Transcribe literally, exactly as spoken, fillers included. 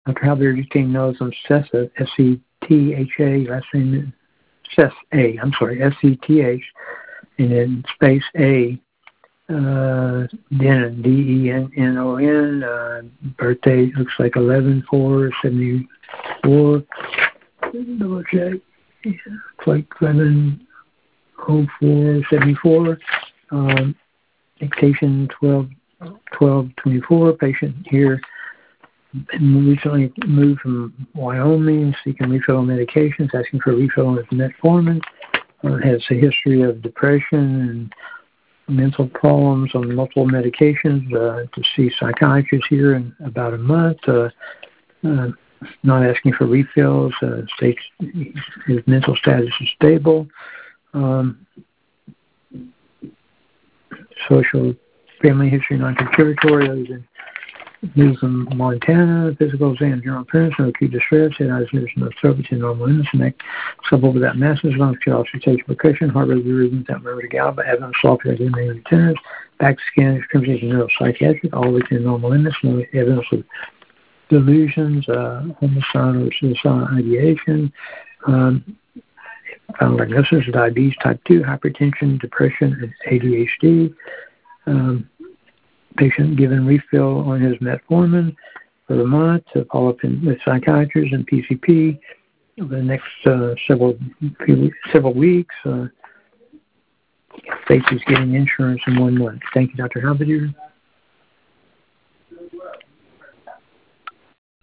Doctor Halberdier just came notes on C E S A, S E T H A, last name C E S A, I'm sorry, S E T H, and then space A, uh, Denon, D E N N O N, uh, birthday looks like eleven four seventy-four, double check, yeah, looks like eleven oh four seventy-four, um, dictation twelve twelve twenty-four, patient here recently moved from Wyoming, seeking refill on medications, asking for a refill on his metformin, uh, has a history of depression and mental problems on multiple medications, uh, to see psychiatrists here in about a month, uh, uh, not asking for refills, uh, states his mental status is stable, um, social family history non-contributory, other than moved from Montana, physical exam, general appearance, no acute distress, head eyes, nerves, no cervix, and normal illness, neck, sublobal without masses, lungs, chest, auscultation, percussion, heart rate, rhythm, without memory to galba, abdomen, soft, regular, main tenors, back scan, extremities, neuropsychiatric, all within normal illness, no evidence of delusions, uh, homicidal or suicidal ideation, um, final diagnosis of diabetes type two, hypertension, depression, and A D H D. Um, patient given refill on his metformin for a month to follow up in, with psychiatrists and P C P over the next uh, several few, several weeks. Uh, faces getting insurance in one month. Thank you, Doctor Halberdier.